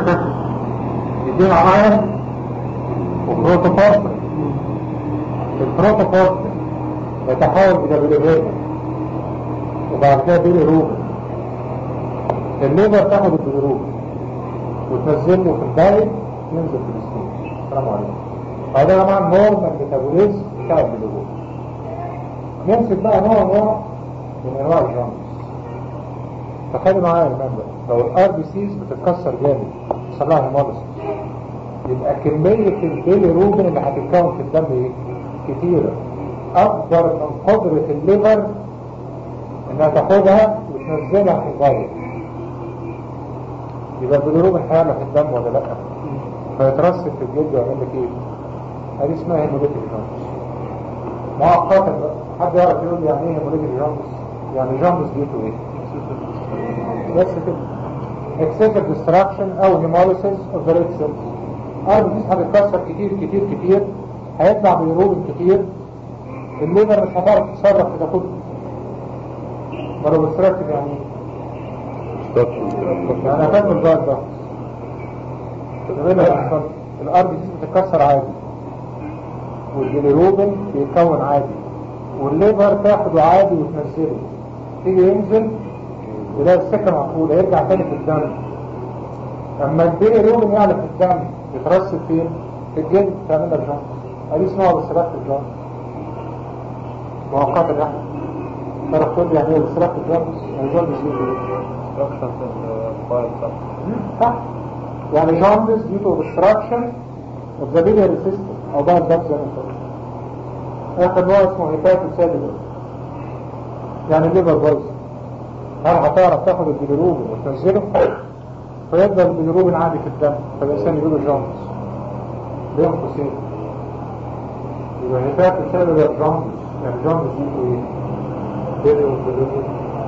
يدينا عين وبروتوبورتر. البروتوبورتر يتحول الى بيليفيرا وبعد كده بيليروبين. الليفر تاخد البيليروبين وتنزله في الدايت ينزل في الستول. السلام عليكم. هذا يا جماعه نورمال ميتابوليزم بتاع البيليروبين. نمسك بقى نوع من انواع الجامبس. تخيلوا معايا المنبر لو الار بي سيز بتتكسر جامد يحصل لها هيموليسيس، يبقى كميه البيليروبين اللي هتتكون في الدم ايه؟ كتيره، اكبر من قدره الليفر انها تاخدها وتنزلها في الغايه. يبقى البيليروبين هيعلى في الدم ولا لا؟ فيترسب في الجلد ويعمل لك ايه؟ هذه اسمها هيموليتيك جامبس. مؤقتا بقى حد يعرف يقول لي يعني ايه هيموليتيك جامبس؟ يعني جامبس ديته ايه؟ بس كده excessive destruction او hemolysis of the red cells. الاربيسيس هتتكسر كتير كتير كتير، هيطلع بيروبين كتير، الليفر مش هتعرف تتصرف في ده كله. ولو بتركب يعني يعني هتعمل بقى ده الاربيسيس بتتكسر عادي والبيليروبين بيتكون عادي والليفر تاخده عادي وتنزله، تيجي ينزل يلاقي السكة مقفولة يرجع تاني في الدم. اما البيليروبين يعلى في الدم يترسب فين؟ في الجلد تعمل لك جامبس. ادي اسمها بسرعة الجامبس مؤقتا. يعني تعرف تقول لي يعني ايه بسرعة الجامبس؟ يعني جامبس دي صح؟ يعني جامبس دي تو obstruction of the biliary system او بقى الدم زي ما انت. اخر نوع اسمه هيباتوسيلولر، يعني الليفر بايظ. هل هتعرف تاخد البيليروبين وتنزله؟ فيفضل البيليروبين عادي في الدم، فالإنسان يقوله جامبس بين قوسين. يبقى هيباتوسيلولر جامبس، يعني جامبس دي ايه؟ بيليروبين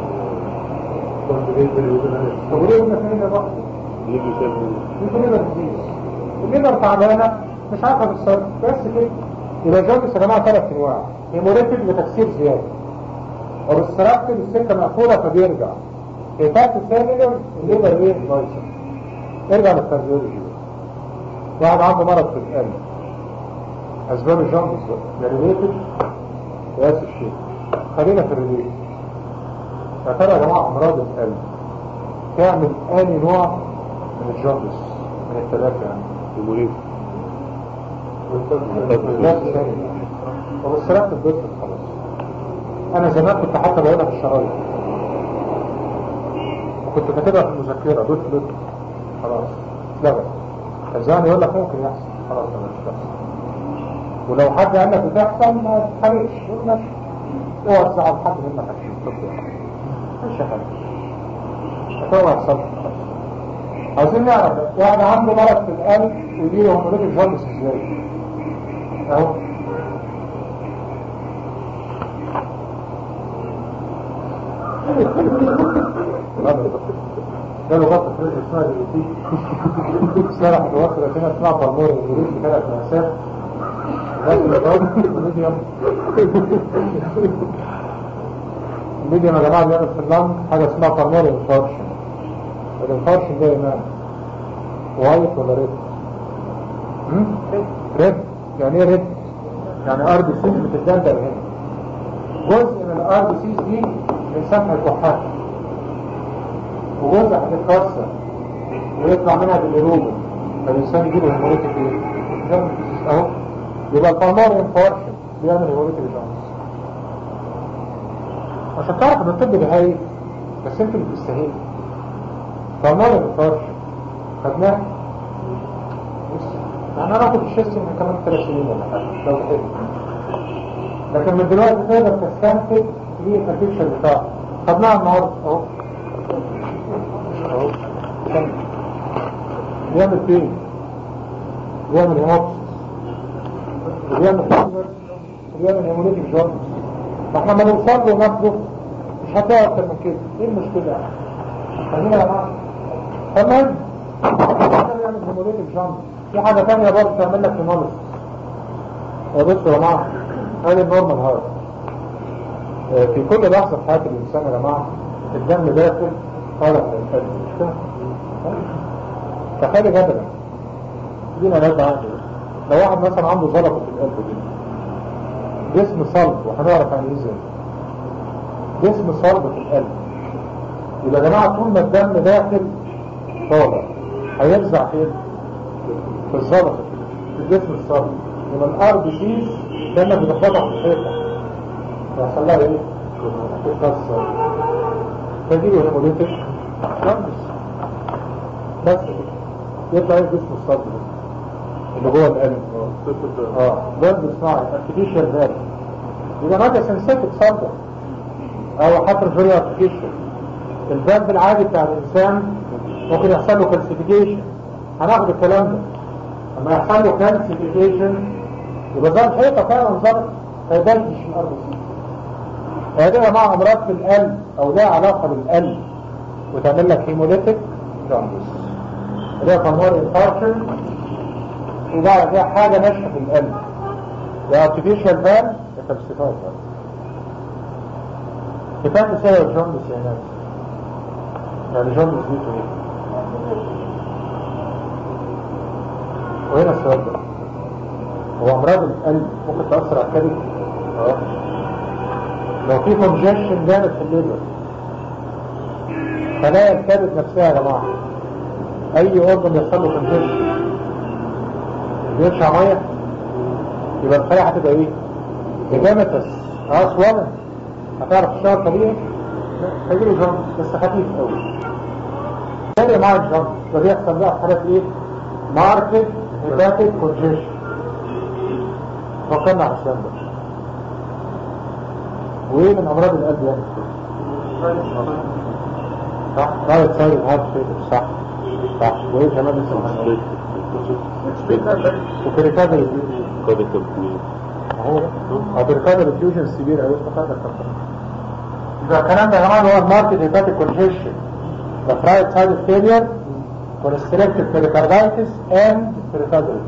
طب وليه قلنا فين ده بقى؟ يجي ليفر ديزيز. الليفر تعبانة مش عارفة تتصرف بس كده. يبقى جامبس يا جماعة 3 انواع. هيموليتيك لتكسير زيادة، وبالسراكتب السكة مقفولة فبيرجع. هيباتوسيلولر الليفر ايه؟ بايظة. ارجع للكارديولوجي. واحد عنده مرض في القلب، اسباب الجامبس بقى يا ريليتد يا الشيء. خلينا في الريليتد. يا ترى يا جماعة امراض القلب تعمل اني نوع من الجامبس من الثلاثة يعني؟ المريض وبالسراكتب بيطلق خلاص. انا زمان كنت حتى بقولها في الشرايط وكنت كاتبها في المذكرة بيطلق خلاص اتلغى. الزمان يقول لك ممكن يحصل خلاص مش بتحصل. ولو حد قال لك بتحصل ما تحرقش يقول لك اوعى تزعل حد منك عشان تطلع مش حاجه هتوعى تصلح. عايزين نعرف واحد عنده مرض في القلب ودي هرمونات الجامبس ازاي اهو. قالوا غطة فريق اسمها دلوقتي سرح متوخرة هنا اسمها بالمور الجريد بثلاث مأسات الميديم يا جماعة بيعمل في اللنج حاجة اسمها بالمور انفارشن. الانفارشن ده ايمان وايت ولا ريد؟ ريد. يعني ايه ريد؟ يعني ار بي سيز بتتدندر هنا. جزء من الار بي سيز دي من سمح الكحات وجزء هتتكسر ويطلع منها بالإروبين فالإنسان يجيله هيموليتيك ايه؟ جامبس اهو. يبقى البالمار انفارشن بيعمل هيموليتيك جامبس. عشان تعرف ان الطب ده هاي بس انت اللي بتستهين. بالمار انفارشن خدناه يعني انا اخد الشيست من كمان 3 سنين ولا حاجه لو كده، لكن من دلوقتي تقدر تستنتج ليه البرفكشن بتاعه. خدناها النهارده اهو اهو. بيعمل فين؟ بيعمل هيموبس وبيعمل فيبر وبيعمل هيموليتيك جامبس. فاحنا ما نوصل له ناخده مش هتلاقي اكتر من كده. ايه المشكله يعني؟ خلينا يا جماعه تمام. بيعمل هيموليتيك جامبس. في حاجه ثانيه برضه تعمل لك هيموليتيك. بصوا يا جماعه هذا النورمال هارت. في كل لحظه في حياه الانسان يا جماعه الدم داخل طالع من القلب مش كده؟ تخيل جدلا دي نبات عادي. لو واحد مثلا عنده ضربة في القلب دي جسم صلب، وهنعرف عن ايه ازاي جسم صلب في القلب، يبقى يا جماعة طول ما الدم داخل طالع هيرزع فين؟ في الزلط في الجسم الصلب. يبقى الارض سيس كانك بتخبطها في الحيطة يحصل لها ايه؟ تتكسر تجيله هيموليتيك جوندس. بس يطلع ايه جسم الصلب اللي جوه القلب جلد صناعي ارتفيشال فالف. يبقى مادة سنسيتك صلبة او حتى فيري ارتفيشال. الفالف العادي بتاع الانسان ممكن يحصل له كالسيفيكيشن، هناخد الكلام ده. لما يحصل له كالسيفيكيشن يبقى زي الحيطة فعلا ظبط فيبلش الارض. هذه مع امراض في القلب او لها علاقة بالقلب وتعمل لك هيموليتيك جوندس اللي هي بالمونري انفاركشن، وبعد كده حاجة ناشفة في القلب يا ارتفيشال فالف يا كالسيفايد فالف. كفاية تساوي جوندس يا ناس. يعني جوندس دي ايه؟ وهنا السؤال ده، هو امراض القلب ممكن تأثر على الكبد؟ لو في كونجكشن جامد في الليبر خلايا الكبد نفسها يا جماعة اي اورجن يحصل له كونجكشن بيرشع ميه، يبقى الخلايا هتبقى ايه؟ اجامتس اصلا هتعرف تشتغل طبيعي؟ هيجيله جامد بس خفيف قوي. تاني مع الجامد ده بيحصل بقى في حالات ايه؟ ماركت هيباتيك كونجكشن. فكرنا على السؤال ده. وايه من امراض القلب يعني؟ صح؟ رايت سايد هارت فيلر. صح صح. وايه كمان اسمه؟ وبريكادر هو بريكادر فيوجن سيفير او استفادة كمان. يبقى الكلام ده يا جماعه هو الماركت هيباتيك كونجكشن، the right side failure, constricted pericarditis and peripheral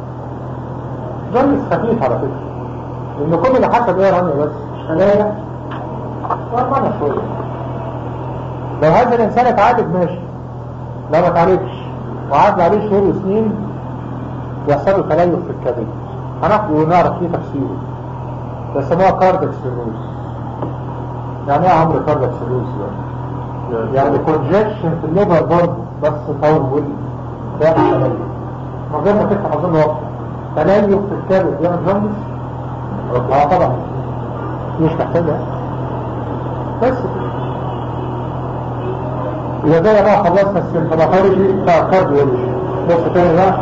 جلس خفيف على فكرة، لأن كل اللي حصل ايه رانيا بس خلايا ورمانة شوية. لو هذا الإنسان اتعالج ماشي، لو ما اتعالجش وعاد عليه شهور وسنين يحصل له تليف في الكبد، هناخده ونعرف ليه تفسيره. بيسموها كاردياك سيروز. يعني ايه يا عمرو كاردياك سيروز؟ يعني كونجكشن في الليبر برضه بس طول ده تليف من غير ما تفتح اظن واضح. تليف في الكبد يعمل جوندس؟ طبعا مش محتاجة بس إذا ده بقى خلصنا السيمتوماتولوجي بتاع الكارديولوجي. بص تاني بقى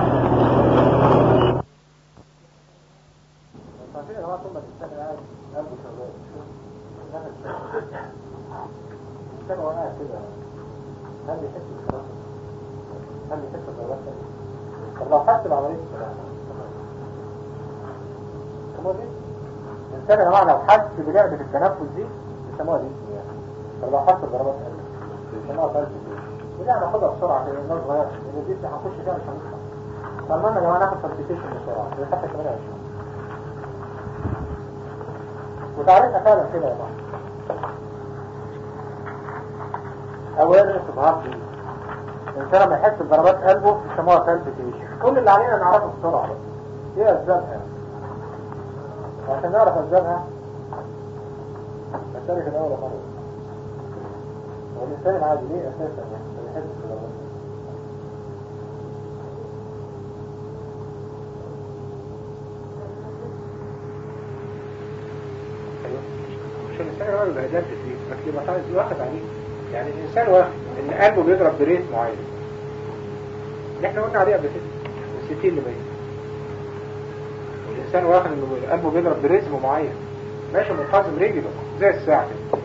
عارفين يا جماعة طول ما الإنسان قاعد قلبه شغال الإنسان هو قاعد كده هل يحس بالكراسة؟ هل يحس بالكراسة؟ طب لو حس بعملية الإنسان يا جماعة لو حس بلعبة التنفس دي بيسموها دي يعني. طب لو حس بضربات قلب بيسموها قلب دي. ودي هناخدها بسرعة كده الناس صغيرة لأن دي هنخش فيها مش هنطلع. فالمهم يا جماعة ناخد فالسيتيشن بسرعة حتى 28 وتعرفنا فعلا كده يا جماعة. أولا استظهار دي الإنسان لما يحس بضربات قلبه بيسموها فالسيتيشن. كل اللي علينا نعرفه بسرعة بس ايه أسبابها وعشان نعرف أسبابها نشارك الأول مرة. والإنسان العادي ليه أساسا يعني يحس بضربات مش الإنسان العادي بهدلت فيه لكن ما تعرف واخد عليه. يعني الإنسان واخد إن قلبه بيضرب بريت معين اللي احنا قلنا عليه قبل كده 60 ل 100. الإنسان واخد إنه قلبه بيضرب بريتم معين ماشي منقسم رجله زي الساعة كده.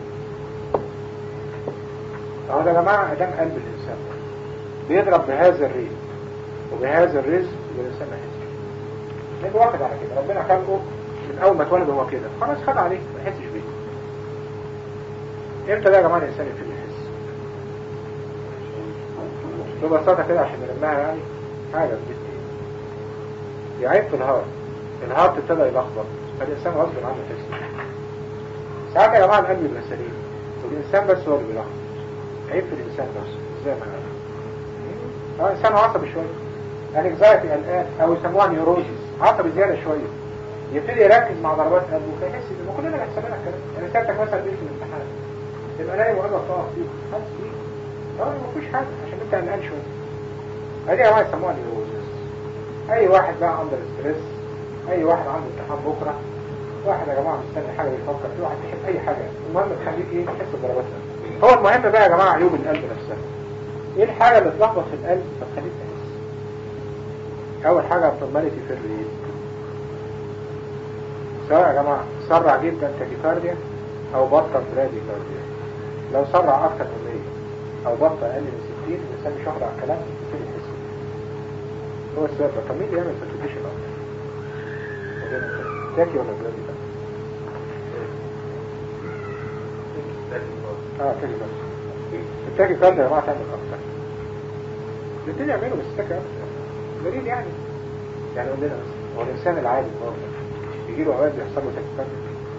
اهو ده يا جماعة ادام قلب الإنسان بيضرب بهذا الريت وبهذا الرزق والإنسان ما يحسش. لأنه واخد على كده ربنا خلقه من أول ما اتولد هو كده خلاص خد عليه ما يحسش بيه. امتى ده يا جماعة الإنسان يبتدي يحس؟ ببساطة كده عشان نلمها يعني حاجة بجد يعيب في الهارت ابتدى يلخبط فالإنسان غصب عنه يحس. ساعات يا جماعة القلب يبقى سليم والإنسان بس هو اللي بيلخبط. عيب في الإنسان نفسه زي ما قال انسان عصبي شويه، يعني انكزايتي قلقان، او يسموها نيوروزيس، عصبي زياده شويه، يبتدي يركز مع ضربات قلبه فيحس ان كلنا بيحصل لنا الكلام. يعني ساعتك مثلا بيجي في الامتحان تبقى نايم وقلبك تقف فيه حاسس بيه، طبعا ما فيش حاجه عشان انت قلقان شويه. ادي يا جماعه يسموها نيوروزيس. اي واحد بقى عنده ستريس، اي واحد عنده امتحان بكره، واحد يا جماعه مستني حاجه بيفكر في، واحد بيحب اي حاجه، المهم تخليك ايه تحس بضربات قلبك. هو المهم بقى يا جماعه عيوب القلب نفسها. ايه الحاجه اللي تلخبط في القلب فتخليك تحس؟ اول حاجه ابنورماليتي في الريت، سواء يا جماعه سرع جدا تاكيكارديا او بطل براديكارديا. لو سرع اكتر من 100 او بطل اقل من 60 الانسان مش واخد على الكلام يبتدي يحس بيه. هو السبب طب مين اللي يعمل سيركيليشن اكتر؟ تاكي ولا براديكارديا؟ تاكي بس. التاكي كارديا يا جماعه تعمل اكتر. الاثنين يعملوا بس التاكي اكتر. دليل يعني قول لنا بس هو الانسان العادي برضه يجي له اوقات بيحصل له تاكي كارديا.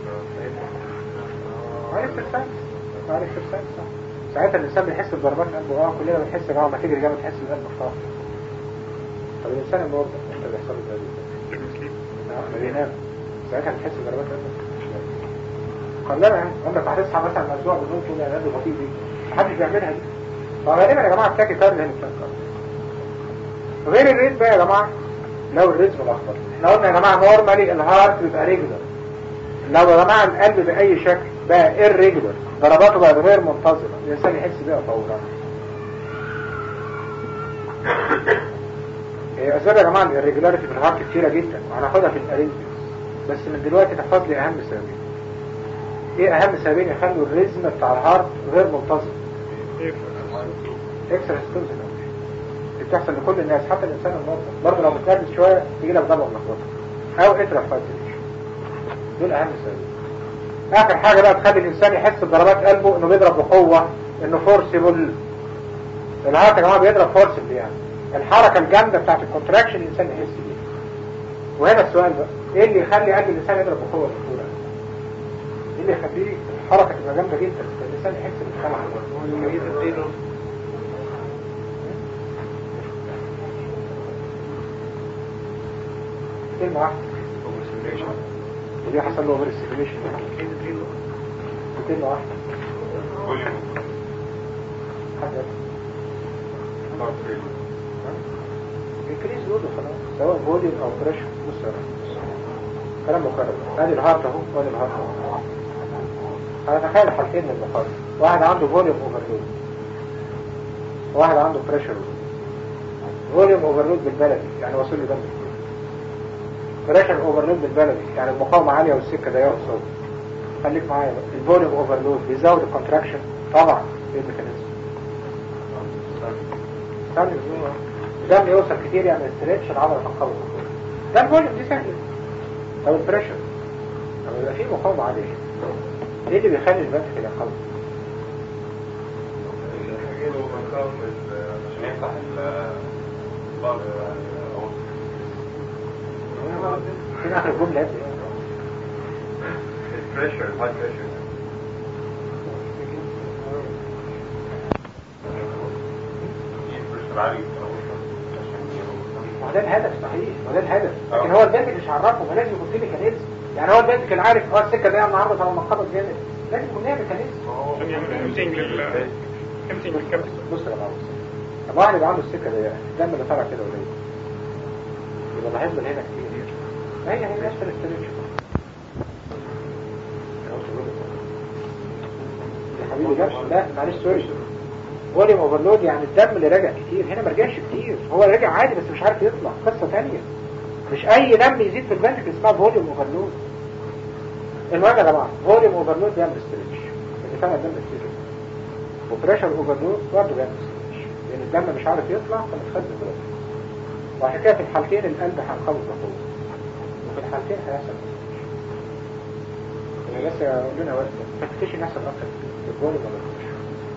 معلش صح. ساعتها الانسان بيحس بضربات قلبه. كلنا بنحس يا جماعه ما تجري جامد تحس القلب مفتوح. طب الانسان المرضى انت بيحصل له ده ما بينام ساعتها بتحس بضربات قلبه. قلنا عمرك هتصحى مثلا مسؤول بالنوم تقول يا قلبي بطيء دي محدش بيعملها دي. فغالبا يا جماعه التاكي كارديا هي بتنقص. غير الريت بقى يا جماعه لو الريتم الاخضر احنا قلنا يا جماعه نورمالي الهارت بيبقى ريجولار. لو يا جماعه القلب باي شكل بقى irregular ضرباته بقى غير منتظمه الانسان يحس بيها فورا. اسباب يا جماعه الريجولاريتي في الهارت كتيره جدا وهناخدها في الاريزمز، بس من دلوقتي تحفظ لي اهم سببين. ايه اهم سببين يخلوا الريزم بتاع الهارت غير منتظم؟ اكسترا ستونز دي بتحصل لكل الناس حتى الانسان المرضى برضه لو متنرفز شويه تيجي لك ضربه ملخبطه او اترا فايبريشن. دول اهم سببين. اخر حاجه بقى تخلي الانسان يحس بضربات قلبه انه بيضرب بقوه، انه فورسيبل. الهارت يا جماعه بيضرب فورسيبل يعني الحركه الجامده بتاعت الكونتراكشن الانسان يحس بيها. وهنا السؤال بقى ايه اللي يخلي قلب الانسان يضرب بقوه بسهوله؟ ايه اللي يخليه الحركه تبقى جامده جدا فالانسان يحس بالخلع؟ كلمه واحده ودي حصل له اوفر ستيميوليشن. كلمه واحده حاجه انكريز لود وخلاص سواء فوليوم او بريشر. بص يا ريس كلام مكرر. ادي الهارت اهو وادي الهارت اهو. هنتخيل حالتين من المقارنه. واحد عنده فوليوم اوفرلود وواحد عنده بريشر. فوليوم اوفرلود بالبلدي يعني وصل له دم كتير. بريشر اوفرلود بالبلدي يعني المقاومه عاليه والسكه ضيقه قصاد. خليك معايا بقى الفوليوم اوفرلود بيزود الكونتراكشن طبعا. ايه الميكانيزم؟ الدم يوصل كتير يعني استريتش العضله تنقبض. ده الفوليوم دي سهله. او البريشر لما يبقى فيه مقاومه عاليه ايه اللي بيخلي الفنتكل ينقبض؟ عشان يفتح الباب فين اخر الجمله دي؟ البريشر الهاي بريشر عالي. وده الهدف صحيح وده الهدف لكن هو الفنتكل مش عرفه ما لازم يكون فيه ميكانيزم. يعني هو الفنتكل عارف السكه دي النهارده طالما منقبض جامد لازم يكون ليها ميكانيزم عشان يعمل امتنج للكبد. بص يا جماعه طب واحد يبقى عنده السكه ضيقه الدم اللي طالع كده قليل يبقى لاحظ هنا كتير هي نفس الاستريتش يا حبيبي جابش لا معلش سوري. فوليوم اوفرلود يعني الدم اللي راجع كتير هنا ما رجعش كتير هو راجع عادي بس مش عارف يطلع قصه ثانيه. مش اي دم يزيد في الفنتكل اسمها فوليوم اوفرلود. المهم يا جماعه فوليوم اوفرلود بيعمل ستريتش اللي فعلا الدم كتير وبريشر اوفرلود برضه بيعمل ستريتش لان الدم مش عارف يطلع فمتخزن دلوقتي. وعشان كده في الحالتين القلب هينقبض بقوه وفي الحالتين هيحصل ستريتش. بس اقول لنا وقت فتكتشف يحصل اكتر في الفوليوم ولا البريشر؟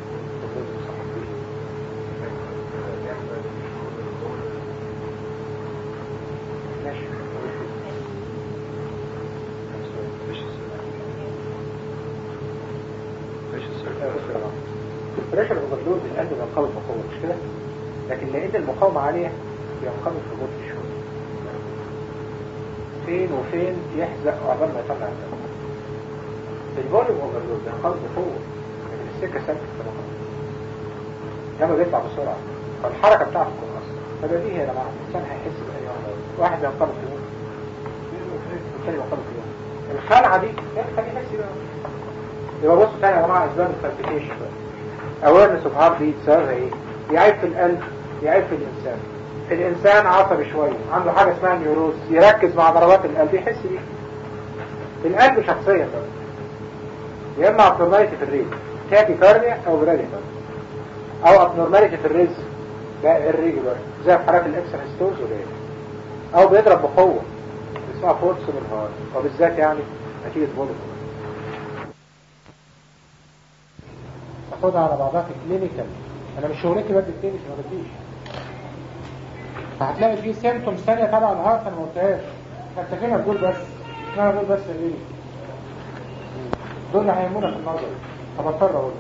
ماشي بريشر اوفرلود القلب بينقبض بقوه مش كده؟ لكن لان المقاومة عالية ينقبض في بطء شوية، فين وفين يحزق عقبال ما يطلع الدم. الفوليوم اوفرلود ينقبض بقوة، لكن السكة ثابتة في المقاومة لما بيطلع بسرعة، فالحركة بتاعته تكون أصلا. فده دي هي يا جماعة الإنسان هيحس بأي واحد ينقبض في يوم والثاني ينقبض في يوم. الخلعة دي خليه يحس بقى. يبقى بصوا تاني يا جماعة أسباب الفالبيتيشن بقى. أويرنس اوف هارت بيت سببها إيه؟ يعيب في القلب، يعيب في الإنسان. الإنسان عصبي شوية، عنده حاجة اسمها نيوروز، يركز مع ضربات القلب يحس بيه. القلب شخصيا بقى يا إما abnormality في الريز تاكيكارديا أو براديكارديا، أو abnormality في الريز ده الريجولار زي في حالات الإكسنستوز وغيره، أو بيضرب بقوة اسمها فورس بالهارت، وبالذات يعني نتيجة فوليوم. أخدها على بعضها في كلينيكال، أنا مش شغلتي بدي الكلينيكال ما بديش. فهتلاقي فيه سيمتومز ثانية تبع الهارت أنا ما قلتهاش، اكتفينا بقول بس، أنا بقول بس الليلي دول اللي هيهمونا في النظر، فبضطر أقول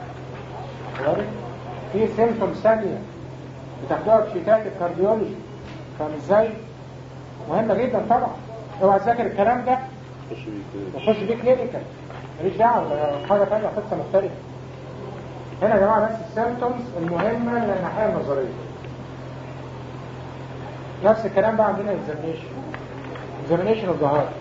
في سيمتومز ثانية بتاخدوها في شيتات الكارديولوجي، فاهم ازاي؟ مهمة جدا طبعا. اوعى تذاكر الكلام ده وخش بيه كلينيكال، ماليش دعوة ده حاجة تانية قصة مختلفة. هنا يا جماعة بس السيمتومز المهمة من الناحية النظرية. نفس الكلام بقى عندنا examination of the heart.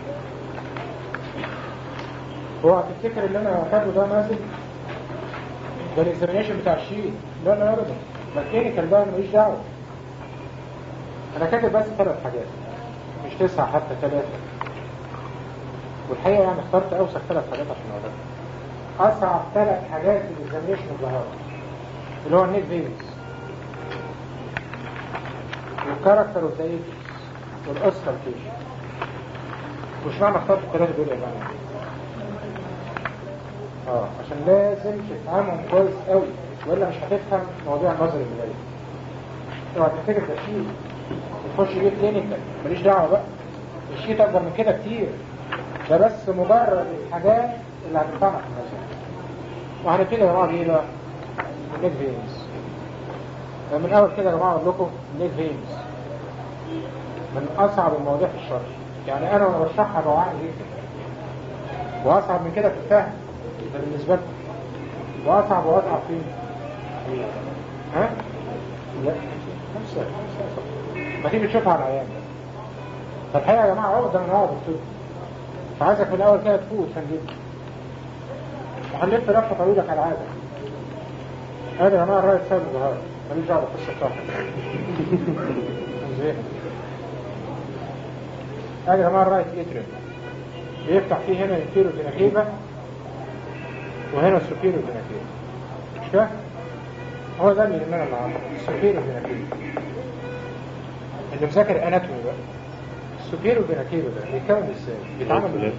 هو هتفتكر اللي انا كاتبه ده نازل ده الاكزامينيشن بتاع الشيء؟ لا لا ابدا، ده الكلينيكال بقى انا ماليش دعوة. انا كاتب بس 3 حاجات مش 9 حتى 3، والحقيقة يعني اخترت اوسخ 3 حاجات عشان اقولها. اصعب 3 حاجات في الاكزامينيشن اوف ذا هارت اللي هو النيك فينز والكاركتر اوف ذا ايتس والاوسكالتيشن. مش معنى اخترت ال3 دول يا جماعة عشان لازم تفهمهم كويس قوي، وإلا مش هتفهم مواضيع النظري اللي جايه. اوعى تفتكر ده شيء تخش بيه كلينيكال، ماليش دعوه بقى. الشيء اكبر من كده كتير، ده بس مجرد الحاجات اللي هتنفعنا في النظر. وهنبتدي يا جماعه بايه بقى؟ النيك فينز. من اول كده يا جماعه اقول لكم النيك فينز من اصعب المواضيع في الشرح، يعني انا وانا بشرحها بوعي جدا، واصعب من كده في الفهم ده بالنسبه لكم، واصعب واصعب فين؟ ها؟ لا خمسة ما تيجي تشوفها على العيان. فالحقيقة يا جماعة عقدة من عقد الطب، فعايزك من الأول كده تفوق وتفنجد وحلفت لفة طويلة كالعادة. هذا يا جماعة الرايت سايد الظهار ماليش دعوة بالقصة بتاعتك. زين. هذا يا جماعة الرايت اتريم بيفتح فيه هنا الانفيرو فينا وهنا السوبيرو فينا مش كده؟ هو ده اللي يهمنا النهارده، السوبيرو فينا اللي مذاكر اناتومي بقى. السوبيرو فينا ده بيتكون ازاي؟ بيتعمل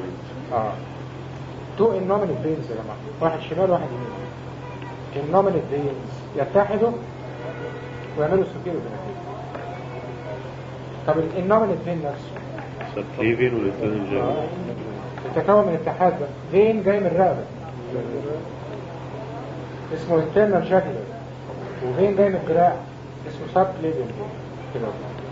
تو النومينال فينز يا جماعه، واحد شمال واحد يمين. النومينال فينز يتحدوا ويعملوا السوبيرو فينا. طب النومينال فين نفسه سبكليفين والاثنين جاي يتكون من اتحاد بقى. فين جاي من الرقبه اسمه internal jugular، وفين جاي من الدراع اسمه سبكليفين كده.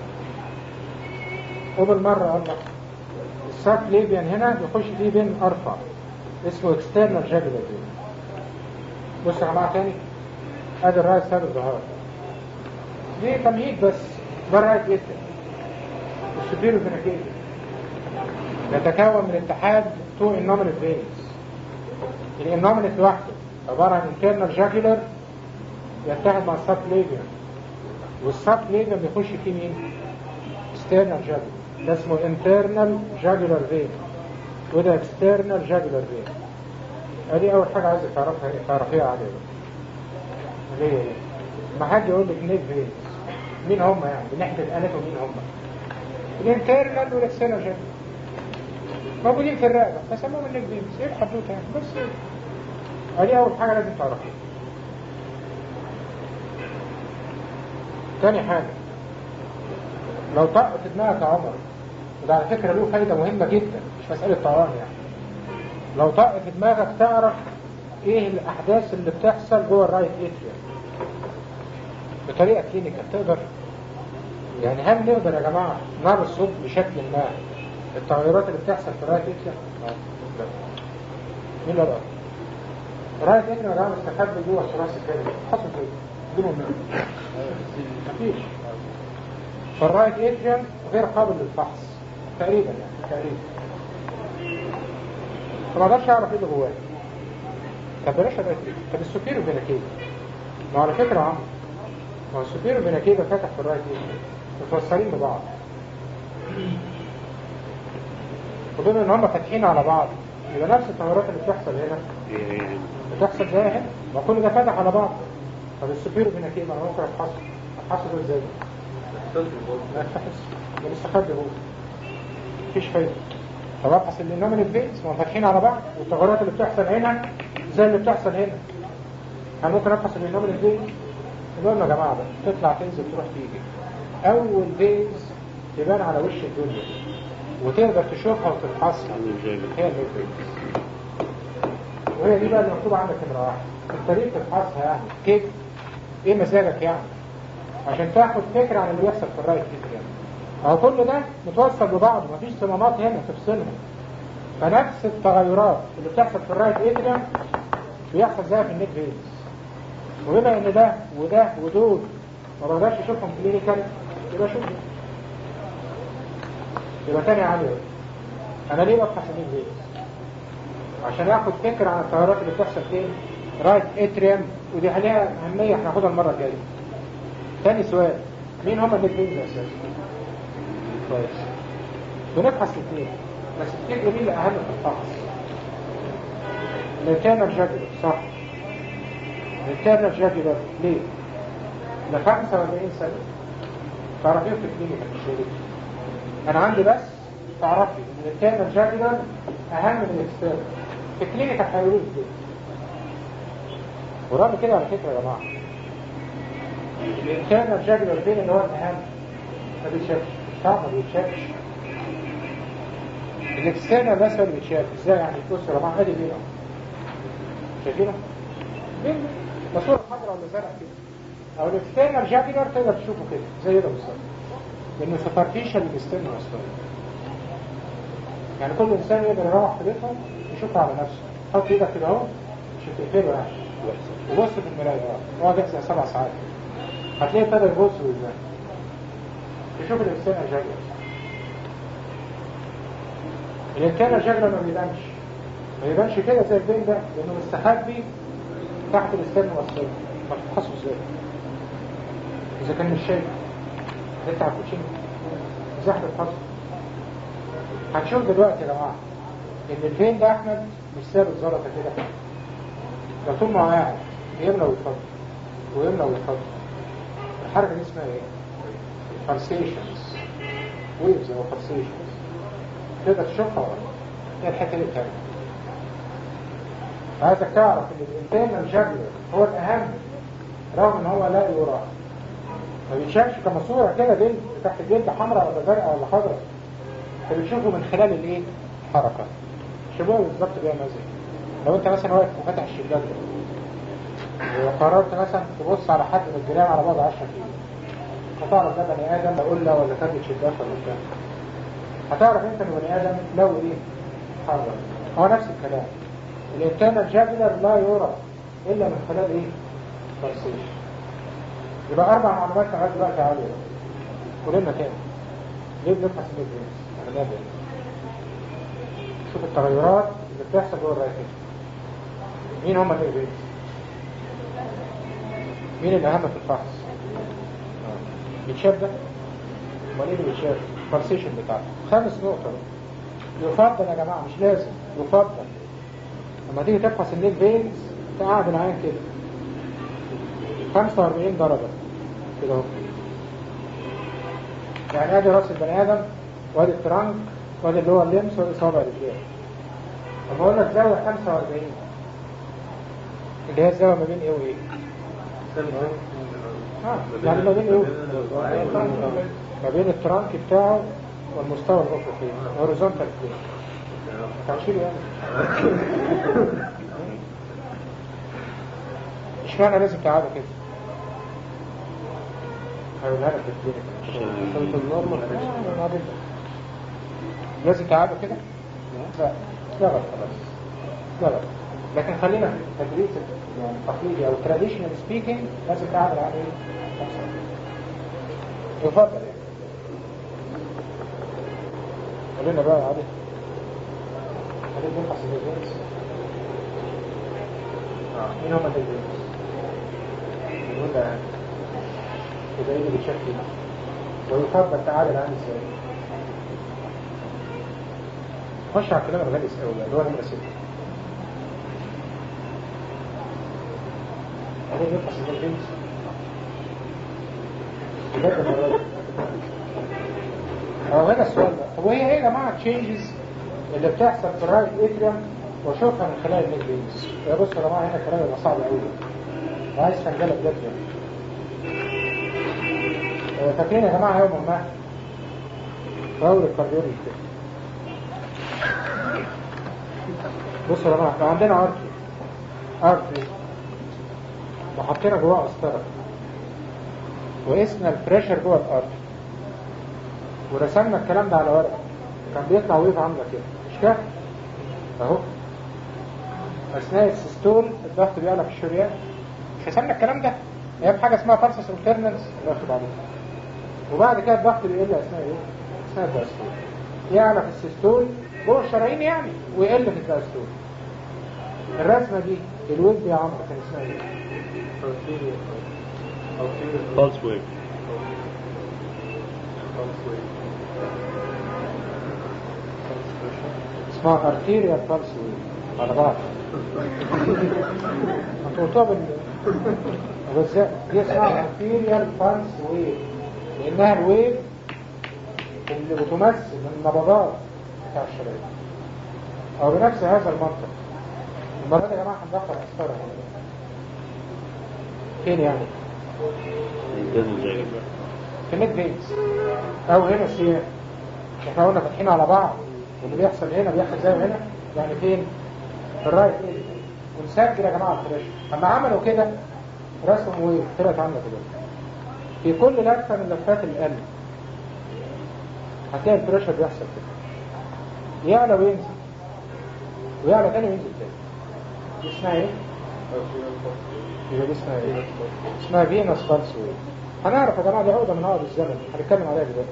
وبالمره الله السبكليفين هنا يخش فيه بين ارفع اسمه external jugular vein. بص يا جماعه تاني، ادي الرايت سايد الظهر دي تمهيد بس، ده الرايت اتر. السوبيرو فيناكيل يتكون من اتحاد تو النومينال فينز. الانومينال لوحده عباره عن internal jugular يتحد مع السبكليفين، والسبكليفين بيخش فيه مين؟ external jugular، ده اسمه internal jugular vein وده external jugular vein. ادي اول حاجه عايزك تعرفيها عليها اللي هي ايه؟ ما حد يقول لك نيك فينز مين هم يعني بنحكي الاناتومي مين هم؟ الانترنال والاكسترنال جاي موجودين في الرقبه فسموهم النيك فينز. ايه الحدوته يعني؟ بس ادي اول حاجه لازم تعرفيها. تاني حاجه، لو طق في دماغك يا عمر، وده على فكره له فايده مهمه جدا مش مساله طيران يعني، لو طق في دماغك تعرف ايه الاحداث اللي بتحصل جوه الرايت اتريوم. بطريقة كلينيكال تقدر؟ يعني هل نقدر يا جماعة نرصد بشكل ما التغيرات اللي بتحصل في الرايت اتريم؟ لا. مين اللي قال؟ الرايت اتريم يا جماعة مستخبي جوه الثراث الكبدي، حصل كده بدون منه مفيش. فالرايت اتريم غير قابل للفحص تقريبا، يعني تقريبا فما اقدرش اعرف ايه اللي جواه. طب بلاش الرايت اتريم، طب السوبيريور فينا كيفا، ما على فكرة عم ما هو السوبيريور فينا كيفا فتح في الرايت اتريم متوصلين ببعض، وبما ان هم فاتحين على بعض يبقى نفس التغيرات اللي بتحصل هنا بتحصل زي هنا، ما كل ده فتح على بعض. طب السوبيريور فينا كيفا انا ممكن ابحثه ازاي؟ ما يفتحش، ده مستخبي هو، مفيش فايدة. طب ابحث الانومينال فينز ما فاتحين على بعض والتغيرات اللي بتحصل هنا زي اللي بتحصل هنا. انا ممكن ابحث الانومينال فينز. المهم يا جماعه بقى تطلع تنزل تروح تيجي، اول فينز تبان على وش الدنيا وتقدر تشوفها وتفحصها هي الميد فينز، وهي دي بقى اللي مكتوبه عندك نمره واحد. انت ليه بتفحصها يعني؟ كيف؟ ايه مزاجك يعني؟ عشان تاخد فكره عن اللي بيحصل في الرايت اتريم. اهو كل ده متوصل ببعض مفيش صمامات هنا تفصلهم، فنفس التغيرات اللي بتحصل في الرايت اتريم بيحصل زيها في النيك فينز. وبما ان ده وده ودول ما بقدرش اشوفهم كلينيكال يبقى شوف يبقى تاني عامل انا ليه ببحث النيك فينز؟ عشان اخد فكره عن التغيرات اللي بتحصل فين؟ رايت اتريم، ودي عليها اهميه احنا هناخدها المره الجايه. تاني سؤال، مين هم النيك فينز اساسا؟ كويس، بنبحث الاثنين بس تفتكروا مين الاهم في الفحص؟ الانترنال جاكولار، صح؟ الانترنال جاكولار ليه؟ ده 45 سنه تعرفين في الكلينيكال الشريك. انا عندي بس تعرفي ان الانترنال جاكولار اهم من الاكسترنال في الكلينيكال هيقولوا لي كده. ورغم كده على فكره يا جماعه الانترنال جاكولار فين اللي هو الاهم؟ ما بيتشافش، صعب ما بيتشافش. الاكسترنال بس اللي بيتشاف. ازاي يعني؟ بصوا يا جماعه ادي بينا شايفينه؟ بين ماسوره حمراء ولا زرقاء كده، او الاكسترنال جاكولار تقدر تشوفه كده زي ده بالظبط، لانه سوبرفيشال الاكسترنال اصلا. يعني كل انسان يقدر يروح في بيته يشوفه على نفسه، حط ايدك كده اهو مش هتقفله يعني، وبص في المرايه اقعد جلسه 7 ساعات هتلاقيه ابتدى يبص ازاي يشوف الاكسترنال جاكولار. الانترنال جاكولار ما يبانش كده زي البين ده لانه مستخبي تحت الاسترن والصدر. ما تفحصه ازاي اذا كان مش شايف؟ انت هتكوتشين ازاي هتفحصه؟ هنشوف دلوقتي يا جماعه ان الفين ده احمد مش ثابت زلطه كده، لو طول ما هو قاعد يملى ويتفضل ويملى ويتفضل. الحركه دي اسمها ايه؟ فالسيشنز، ويفز او فالسيشنز. تقدر تشوفها ولا هي الحته دي بتاعتها. عايزك تعرف ان الانترنال جاكولار هو الاهم رغم ان هو لا يرى، ما بيتشافش كماسوره كده جلد تحت الجلد حمراء ولا زرقاء ولا خضراء، انت بتشوفه من خلال الايه؟ الحركه. شبهه بالظبط بيها مزج. لو انت مثلا واقف وفتح الشباك ده وقررت مثلا تبص على حد من الجيران على بعد 10 كيلو، هتعرف ده بني ادم لا قله ولا فتح شباك ولا بتاع. هتعرف انت ان بني ادم لو ايه؟ حاضر. هو نفس الكلام. الانترنال جاكولار لا يرى الا من خلال ايه؟ تفصيل. يبقى 4 معلومات لغايه دلوقتي عاليه. قولنا تاني ليه بنبحث النيك؟ شوف التغيرات اللي بتحصل جوه الرايت. مين هم النيك؟ مين الاهم في الفحص؟ بيتشاف ده؟ امال ايه اللي بيتشاف؟ الفالسيشن بتاعته. 5 نقطة. يفضل يا جماعة مش لازم، يفضل لما تيجي تفحص النيك فينز تقعد العين كده 45 درجة كده اهو. يعني ادي راس البني ادم وادي الترانك وادي اللي هو اللمس وادي صابع الرجلين. لما اقول لك زاوية 45 اللي هي الزاوية ما بين ايه وايه؟ يعني ما بين ايه؟ ما بين الترانك بتاعه والمستوى الافقي هوريزونتال بلين. تعشير يعني اشمعنى لازم تعالوا كده؟ هقولها لك في الكلينيك. لازم تعالوا كده؟ لا غلط خلاص، لا غلط. لكن خلينا في التدريس يعني التقليدي او traditional speaking لازم تعالوا عليه يفضل يعني. خلينا بقى عليه نبحث الديفينس. مين هم الديفينس؟ نقول ده وده اللي بيشكل ويفضل تعالى الآن ازاي. خش على الكلام الغالي قوي اللي هو نمرة 6. عليه نبحث الديفينس بجد مرات. هنا السؤال ده، طب وهي ايه يا جماعة تشينجز اللي بتحصل في الرايت اتريوم واشوفها من خلال النيكلينز؟ يا بصوا يا جماعة هنا الكلام يبقى صعب قوي وعايز تنجلة بجد يعني. فاكرين يا جماعة يوم ما فور الكارديولوجي كده. بصوا يا جماعة لو عندنا ارتري وحطينا جواه قسطرة وقسنا البريشر جوه الارتري ورسمنا الكلام ده على ورقة كان بيطلع ويف عاملة كده مش كده؟ اهو اثناء السيستول الضغط بيعلى في الشريان. مش رسمنا الكلام ده؟ هي بحاجة اسمها فالسس انترنالز الضغط عليه وبعد كده الضغط بيقل اثناء ايه؟ اثناء الدايستول. يعلى في السيستول جوه الشرايين يعني ويقل في الدايستول. الرسمة دي الويف دي يا عمرو كان اسمها ايه؟ pulse wave. اسمها arterial pulse wave على بعض. انتوا قلتوها دي اسمها arterial pulse wave لانها الويف اللي بتمثل النبضات بتاع الشرايين او بنفس هذا المنطق. المرة دي يا جماعة هندخل أسفارة فين يعني؟ في النيك فينز أو هنا السيان. احنا قلنا فاتحين على بعض واللي بيحصل هنا بيحصل زي هنا يعني فين؟ في الرايت ايد. ونسجل يا جماعة الفريشن. أما عملوا كده رسموا ويف طلعت عاملة كده. في كل لفة من لفات القلب هتلاقي الفريشن بيحصل كده يعلى وينزل ويعلى تاني وينزل تاني. دي اسمها ايه؟ يبقى دي اسمها ايه؟ اسمها فينوس بالس ويف. هنعرف يا جماعة دي عقدة من عقد الزمن هنتكلم عليها دلوقتي.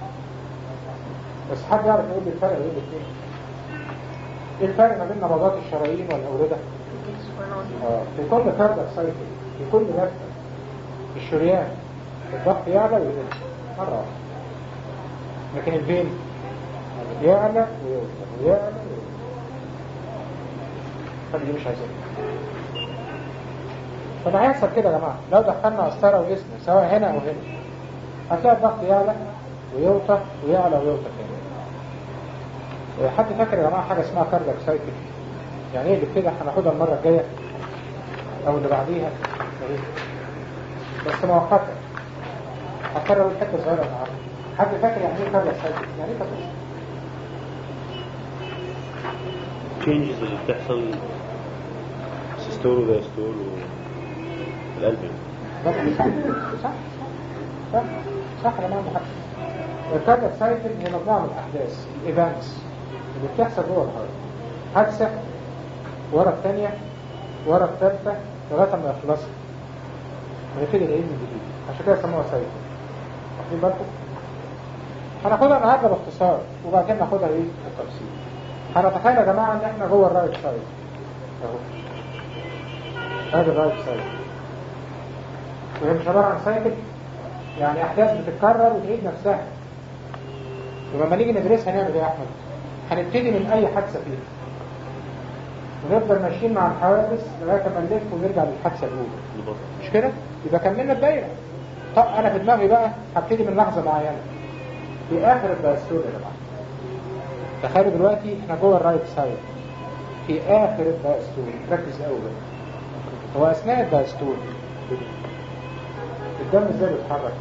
بس حد يعرف يقول لي الفرق بين الاثنين؟ ايه الفرق ما بين نبضات الشرايين والأوردة؟ في كل كاردياك سايكل في كل لفة الشريان الضغط يعلى ويقل مرة واحدة. لكن الفين يعلى ويوطى ويعلى ويوطى. فدي مش عايزين. فما هيحصل كده يا جماعة لو دخلنا قسطرة وجسم سواء هنا أو هنا هتلاقي الضغط يعلى ويوطى ويعلى ويوطى كده. حد فاكر يا جماعة حاجة اسمها كاردياك سايكل؟ يعني ايه اللي كده هناخدها المرة الجاية أو اللي بعديها بس مؤقتة. هكرر الحتة صغيرة النهارده. حد فاكر يعني ايه كاردياك سايكل؟ يعني ايه كاردياك changes اللي بتحصل سيستول ودايستول والقلب. صح يا جماعة. الكاردياك سايكل هي مجموعة من الأحداث الايفنتس اللي بتحصل جوه الهارت. حادثة ورا الثانية ورا الثالثة لغاية ما يخلصوا ونبتدي العيد من جديد. عشان كده سموها سايكل. واخدين بالكم؟ هناخدها النهارده باختصار وبعد كده ناخدها ايه بالتفصيل. هنتخيل يا جماعة ان احنا جوه الرايت سايد اهو. هذا الرايت سايد وهي مش عبارة عن سايكل يعني احداث بتتكرر وتعيد نفسها. ولما نيجي ندرسها نعمل ايه يا احمد؟ هنبتدي من اي حادثة فيها ونفضل ماشيين مع الحوادث لغاية ما نلف ونرجع للحادثة الاولى. مش كده؟ يبقى كملنا الدايرة. طب انا في دماغي بقى هبتدي من لحظة معينة في اخر الدايستول يا جماعة. تخيلوا دلوقتي احنا جوه الرايت سايد في اخر الدايستول. ركز قوي بقى. هو اثناء الدايستول الدم ازاي بيتحرك؟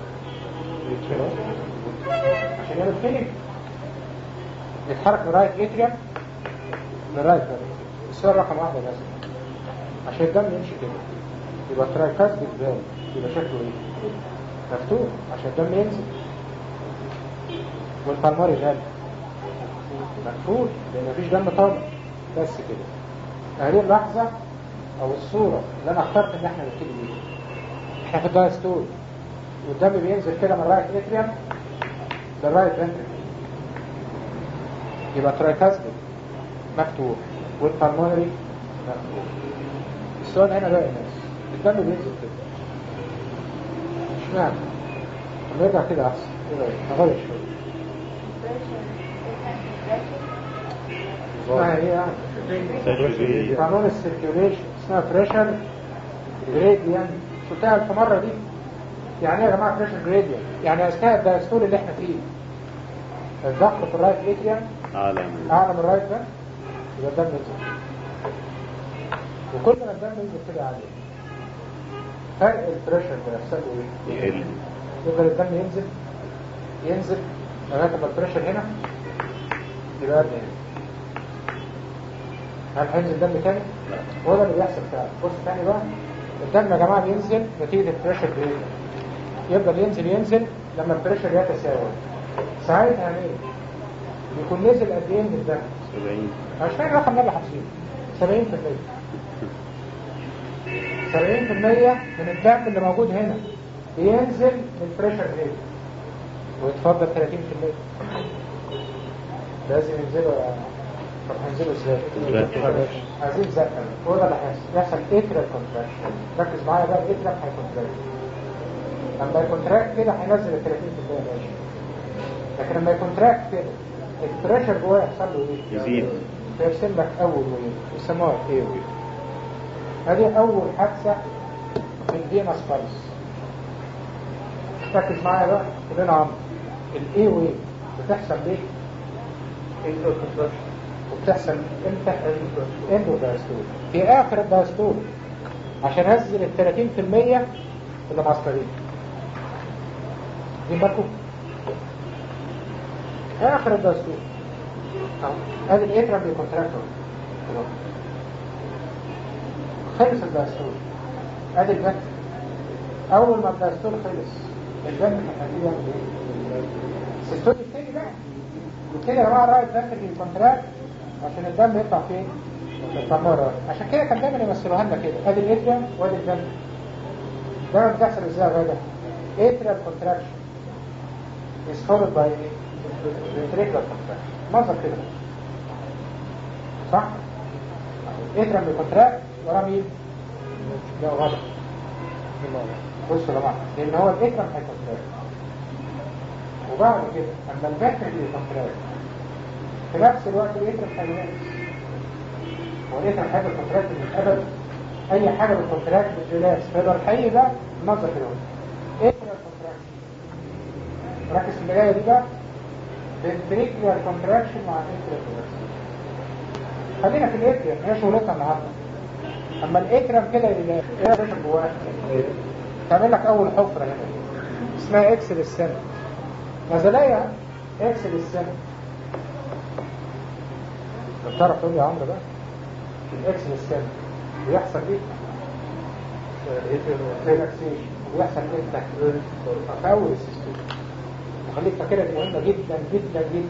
عشان يعمل فيلم يتحرك من رايت اتريوم لرايت فيريك. السؤال رقم 1 لازم عشان الدم يمشي كده يبقى ترايكاز بالذات يبقى شكله ايه؟ مفتوح عشان الدم ينزل. والبلماري غالي مقفول لان مفيش دم طالع. بس كده. هذه اللحظة او الصورة اللي انا اخترت ان احنا نبتدي بيها. احنا في الدايستول والدم بينزل كده من الرايت اتريوم للرايت فنتريكل، يبقى ترايكاسبيد مفتوح والبلمونري مفتوح. السؤال هنا بقى يا ناس، الدم بينزل كده اشمعنى؟ لما يرجع كده احسن. ايه رايك؟ نغير شويه. اسمها ايه يعني؟ قانون السيركيوليشن اسمها بريشر جريديان. شفتها في مرة دي؟ يعني ايه يا جماعة بريشر جريديان؟ يعني اثناء الدايستول اللي احنا فيه الضغط في الرايت اتريوم اعلى من الرايت ده، يبقى الدم ينزل. وكل ما الدم ينزل كده عالي فرق البريشر ده يحصل له ايه؟ يفضل الدم ينزل لغاية ما البريشر هنا يبقى قد ايه؟ هل هينزل دم تاني؟ هو ده اللي بيحصل فعلا. بص تاني بقى، الدم يا جماعة بينزل نتيجة البريشر جريديان. يفضل ينزل لما البريشر يتساوى. ساعتها يعني ايه؟ يكون نزل قد ايه من الدم؟ 70. مش فاهم الرقم ده اللي حافظينه. 70% من الدم اللي موجود هنا بينزل من البريشر جريديان ويتفضل 30%. لازم ينزلوا. طب هنزلوا ازاي؟ عايزين زقة. هو ده اللي هيحصل اترال كونتراكشن. ركز معايا بقى، الاترال هيكونتراكت. لما يكونتراكت كده هينزل ال 30% ماشي. لكن لما يكونتراكت كده البريشر جواه يحصل له ايه؟ يزيد. فيرسم لك اول ويف يسموها ايه ويف. هذه اول حادثة في الفينس بالس. ركز معايا بقى كلنا عمر. الاي ويف بتحصل ليه؟ وبتحصل امتى؟ اندو دايستول في اخر الدايستول عشان هزل ال 30% اللي معصرين. دي بالكم اخر الدايستول اهو. ادي الاترم بيكونتراكتور خلص الدايستول. ادي البنك اول ما الدايستول خلص البنك هتلاقيه يعمل ايه؟ السيستول يبتدي بقى وكده يا جماعه الرايت بنك بيكونتراكت عشان الدم يطلع فين؟ الفمارة. عشان كده كان دايما يمثلوها لنا كده، ادي الاتريوم وادي الدم. ده بتحصل ازاي يا غدا؟ اتريال كونتراكشن is followed by ventricular contraction. منظر كده صح؟ اتريوم بيكونتراكت وراه مين؟ لا غلط. بصوا يا جماعه، لان هو الاتريوم هيكونتراكت وبعد كده اما الفنتريكل بيكونتراكت في نفس الوقت الاتريوم هينقص. والاتريوم هيبقى كونتراكت من ابد. اي حاجه بالكونتراكت بالريلاكس فيقدر الحقيقي ده المنظر كده. اتريوم كونتراكشن. ركز في البدايه دي بقى. ventricular contraction مع اتريوم كونتراكشن. خلينا في الاتريوم هي شغلتنا النهارده. اما الاتريوم كده يريلاكس ايه يا باشا جواه؟ تعمل لك اول حفره هنا اسمها اكس للسنه. نزليه اكس للسنه. تعرف تقول لي يا عمرو بقى الاكس للسنه بيحصل ايه؟ ريلاكسيشن. وبيحصل امتى؟ في اول السيستم. وخليك فاكرها دي مهمه جدا جدا جدا.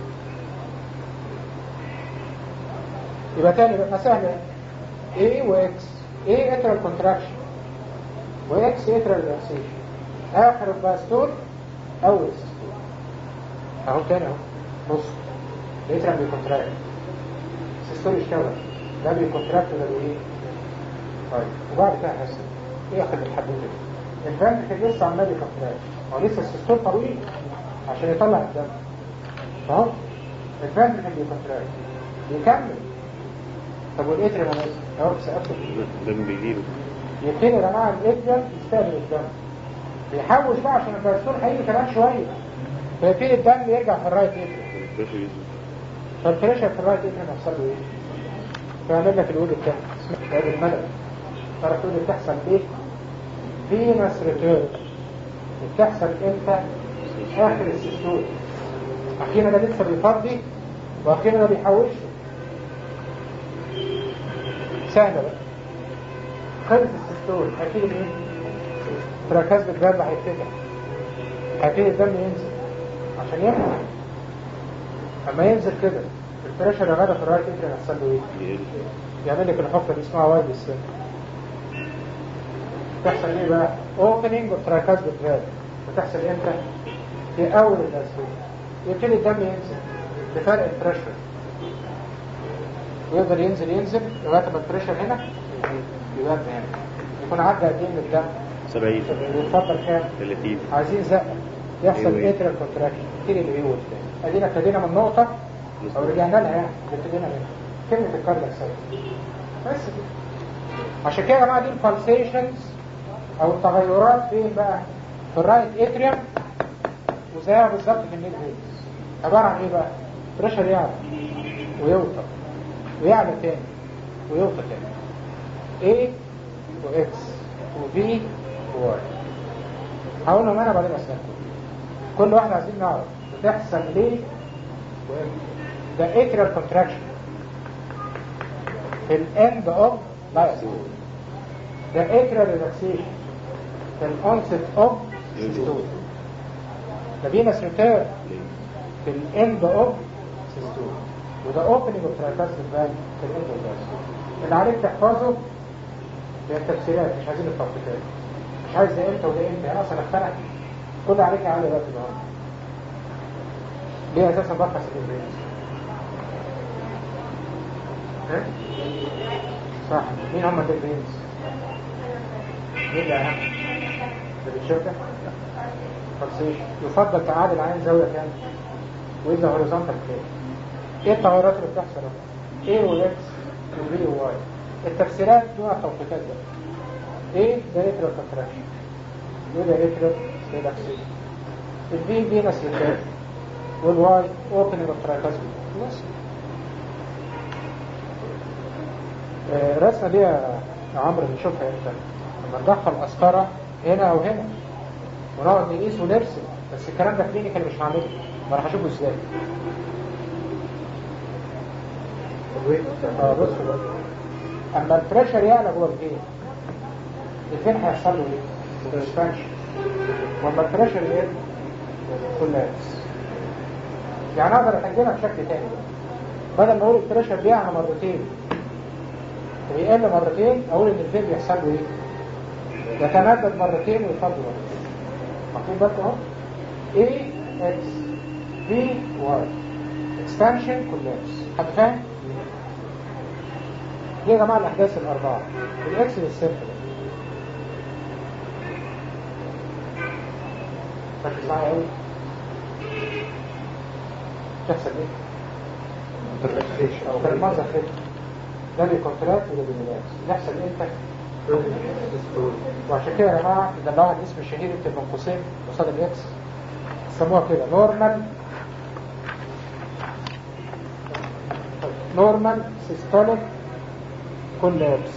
يبقى تاني بقى سهله. A واكس. A اترال كونتراكشن واكس اترال ريلاكسيشن. اخر الباستول اول السيستم. اهو تاني اهو. بص الاترال بيكونتراكت السيستول يشتغل. ده بيكونتراكت وده بايه؟ طيب وبعد كده هحسن ايه اخد الحدود دي؟ الفنتريكل لسه عمال يكونتراكت. هو لسه السيستول طويل عشان يطلع الدم. اهو الفنتريكل بيكونتراكت يكمل. طب والاتريوم اهو سقفه الدم بيجيله. يبتدي يا جماعه الاتريوم يستقبل الدم. بيحوش بقى عشان الدستور هيجي كمان شويه. فيبتدي الدم يرجع في الرايت اتريوم. فالبريشر في الرايت اتريوم يحصل له ايه؟ فيعمل لك الود الثاني اسمه واد الملل. تعرف تقول لي بتحصل ايه؟ فينس ريتيرن. بتحصل امتى؟ اخر السيستول. اخيرا ده لسه بيفضي واخيرا ده بيحوش. سهله بقى. خلص السيستول هيبتدي ايه؟ تراكاز بالجرد هيتفتح. هيبتدي الدم ينزل عشان يمنع. اما ينزل كده البريشر يا غدا في الرايت اتريم يحصل له ايه؟ يعمل لك الحفره دي اسمها وايد السن. تحصل ايه بقى؟ اوبننج اوف ترايكاسبيد فالف. بتحصل امتى؟ في اول الاسبوع يبتدي الدم ينزل بفرق البريشر، ويقدر ينزل لغايه ما البريشر هنا يبقى هنا يكون عدى قد ايه من الدم؟ 70. يتفضل كام؟ 30. عايزين زقه يحصل اتريال كونتراكشن يبتدي الايول تاني. ادينا ابتدينا من نقطه او رجعنا لها يعني ابتدينا منها كلمه الكاردياك سايكل بس كده. عشان كده يا جماعه دي البالسيشنز او التغيرات فين بقى؟ في الرايت اتريوم وزيها بالظبط في النيك فيز. عباره عن ايه بقى؟ بريشر يعلى ويوطى ويعلى تاني ويوطى تاني A وإكس وفي وواي. هقولهم انا بعدين اسالكم كل واحد عايزين نعرف بتحصل ليه وامتى. ده اتريال كونتراكشن في الاند اوف لايف. ده اتريال ريلاكسيشن في الانست اوف سيستول. ده فينس ريتيرن في الاند اوف سيستول. وده اوبننج اوف ترايكاسبيد فالف في الاند اوف سيستول. اللي عليك تحفظه هي التفسيرات، مش عايزين التوقيتات. مش عايز ده امتى وده امتى، انا اصلا اقتنع كل عليك عامل دلوقتي النهارده. ليه اساسا ببحث الانجليزي؟ ها؟ صح. مين هم الانجليزي؟ مين اللي اهم؟ اللي بتشوفه؟ فالسيشن. يفضل تعادل عين زاويه كام؟ واذا هوريزونتال كام؟ ايه التغيرات اللي بتحصل؟ ايه واكس وبي وواي. التفسيرات دون التوقيتات ده. ايه ده اتريال كونتراكشن، ايه ده اتريال ريلاكسيشن. البي فينس ريتيرن والواي اوبننج اوف ترايكاسبيد. بس الرسمه دي يا عمرو بنشوفها امتى؟ لما ندخل قسطره هنا او هنا ونقعد نقيس ونرسم. بس الكلام ده كلينيكال مش هعمله، ما انا هشوفه ازاي. بص بقى اما البريشر يعلى جوه الفين هيحصل له ايه؟ اكسبانشن. واما البريشر يقل كولابس. يعني اقدر احجمها بشكل تاني، بدل ما اقول البريشر بيعلى مرتين ويقل مرتين اقول ان الفين بيحصل له ايه؟ يتمدد مرتين ويفضل مرتين. مكتوب بالكم اهو A X B Y expansion collapse. حد فاهم؟ دي يا جماعه الاحداث الاربعه. الاكس للسيمبل ركز معايا قوي. تحصل ايه؟ او كان المنظر كده ده بيكونتراكت وده بيريلاكس. يحصل امتى؟ وعشان كده يا جماعه يدلعوها الاسم الشهير يكتب بين قوسين قصاد الاكس سموها كده نورمال سيستوليك كولابس.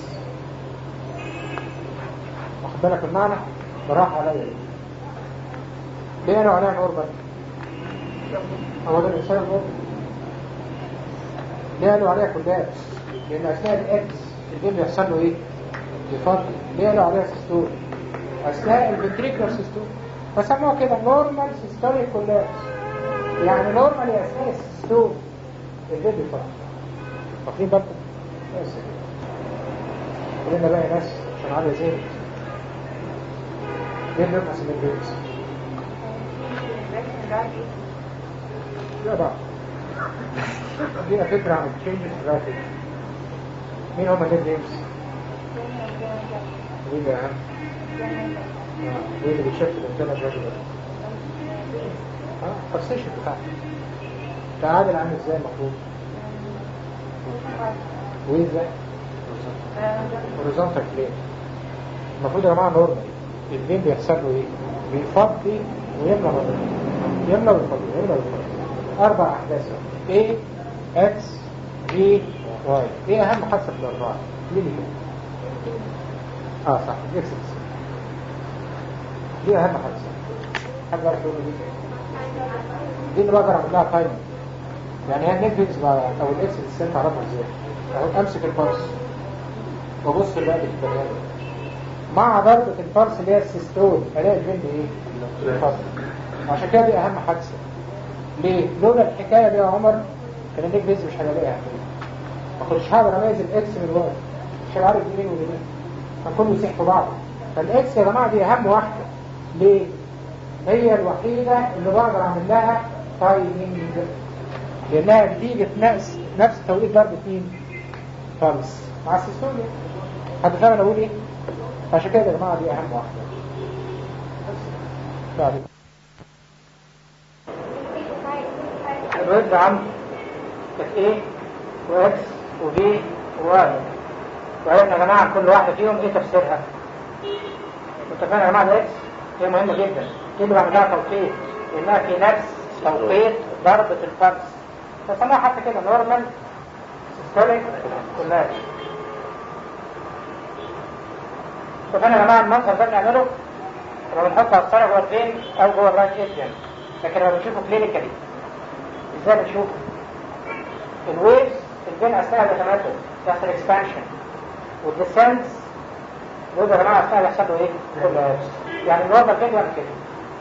واخد بالك المعنى؟ براح عليا ليه قالوا عليها نورمال؟ هو ده الانسان النورمال. ليه قالوا عليها كولابس؟ لان اثناء الاكس الجيم بيحصل له ايه؟ يفضل. ليه قالوا عليها سيستول؟ اثناء الفنتريكولار سيستول فسموها كده نورمال سيستوليك كولابس. يعني نورمال يا اثناء السيستول الجيم بيفضل. واخدين بالكم؟ بس كلنا بقى ناس عشان عالية زين. ليه بنبحث من الجيمز؟ لا بقى دينا فكرة عن changes graphic. مين هم الجيمز؟ مين اللي أهم؟ مين اللي بيشكل الانتنة الرجل؟ فالسيشن بتاعه تعادل عامل ازاي المفروض؟ وإزاي؟ هوريزونتال بلين. المفروض يا جماعه نورمال الفين بيحصل له ايه؟ بيفضي ويملى مرتين. يملى ويفضي يملى ويفضي. اربع احداث A X V Y. ايه اهم حادثه في الاربعه؟ مين كده؟ صح اكس دي اهم حادثه. حد يعرف يقول لي دي اللي بقدر اعمل لها تايمر. يعني هي النيفز او الاكس السنت اعرفها ازاي؟ اهو امسك البارس وابص الباقي في البني ادم مع ضربة الفرس اللي هي السيستول الاقي البنج ايه؟ الفصل. عشان كده دي اهم حادثة. ليه؟ لولا الحكاية دي يا عمر كان النيك بيز مش هلاقيها. ما كنتش هقدر اميز الاكس من الواي، مش عارف مين ومين، كان كله يسيح في بعض. فالاكس يا جماعة دي اهم واحدة. ليه؟ هي الوحيدة اللي بقدر اعمل لها تايمينج، لانها بتيجي في نفس توقيت ضربة مين؟ فرس مع السيستول. حد فاهم انا اقول ايه؟ عشان كده يا جماعة دي اهم واحدة. بعد الويب عم كانت ايه واكس وبي وواي، وعرفنا يا جماعة كل واحدة فيهم ايه تفسيرها. واتفقنا يا جماعة الاكس هي مهمة جدا، دي اللي بعمل لها توقيت لانها في نفس توقيت ضربة الفرس، فسموها حتى كده نورمال سيستوليك كولابس. اتفقنا يا جماعة المنظر ده بنعمله لما بنحط أبصارة جوه الفين أو جوه الرايت اتريوم، لكن لما بنشوفه كلينيكالي ازاي بنشوفه؟ الويفز الفين أثناء التمدد يحصل اكسبانشن، والديسنس دول يا جماعة أثناء يحصل له ايه؟ كولابس. يعني النورمال فين يعمل كده